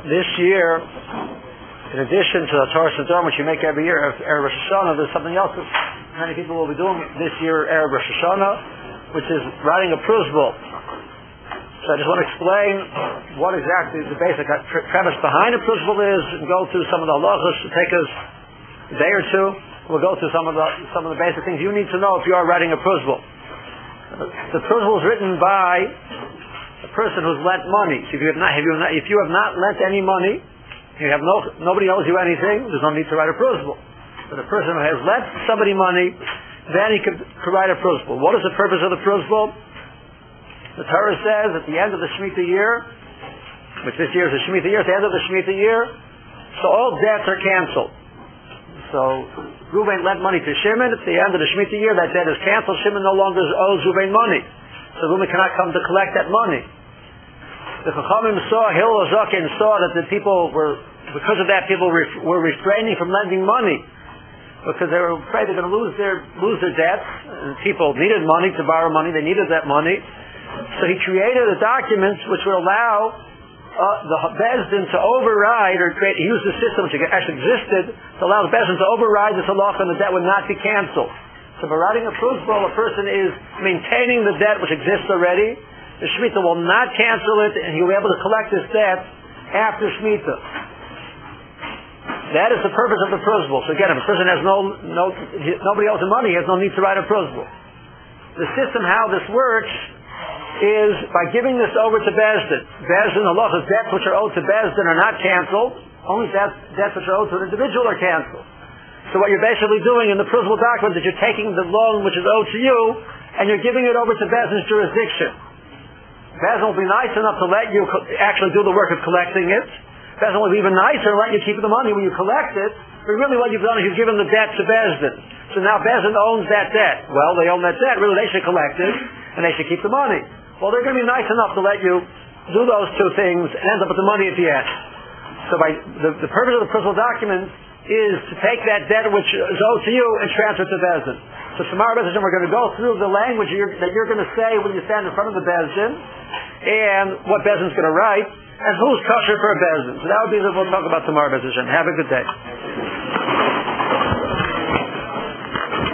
this year, in addition to the Torah Siddur, which you make every year, Erev Rosh Hashanah, there's something else that many people will be doing this year, Erev Rosh Hashanah, which is writing a pruzbul. So I just want to explain what exactly the basic premise behind a pruzbul is, and go through some of the halachos. It'll take us a day or two. We'll go through some of the basic things you need to know if you are writing a pruzbul. The pruzbul is written by a person who's lent money. So if you have not lent any money, you have nobody owes you anything, there's no need to write a pruzbul. But a person who has lent somebody money, then he could write a pruzbul. What is the purpose of the pruzbul? The Torah says at the end of the Shemitah year, which this year is the Shemitah year, at the end of the Shemitah year, so all debts are canceled. So Reuben lent money to Shimon. At the end of the Shemitah year, that debt is canceled. Shimon no longer owes Reuben money. So Reuben cannot come to collect that money. The Chachamim saw, Hillel Zaken saw that the people were, because of that, people were refraining from lending money, because they were afraid they're going to lose their debts. And people needed money to borrow money; they needed that money. So he created a document which would allow the Bezdin to override or create. He used a system which actually existed to allow the Bezdin to override this halacha, and the debt would not be canceled. So by writing a pruzbul, a person is maintaining the debt which exists already. The Shemitah will not cancel it, and he'll be able to collect his debt after Shemitah. That is the purpose of the pruzbul. So again, if a person has nobody owes him money, he has no need to write a pruzbul. The system, how this works, is by giving this over to Bezdin. Bezdin, halachas, debts which are owed to Bezdin are not canceled. Only debts which are owed to an individual are canceled. So what you're basically doing in the pruzbul document is you're taking the loan which is owed to you, and you're giving it over to Bezdin's jurisdiction. Bezdin will be nice enough to let you actually do the work of collecting it. Bezdin will be even nicer and let you keep the money when you collect it. But really what you've done is you've given the debt to Bezdin. So now Bezdin owns that debt. Well, they own that debt. Really, they should collect it, and they should keep the money. Well, they're going to be nice enough to let you do those two things and end up with the money at the end. So the purpose of the pruzbul document is to take that debt which is owed to you and transfer it to Bezdin. So tomorrow, Bezdin, we're going to go through the language that you're going to say when you stand in front of the Bezdin, and what Bezdin's going to write, and who's kosher for a Bezdin. So that would be what we'll talk about tomorrow, Bezdin. Have a good day.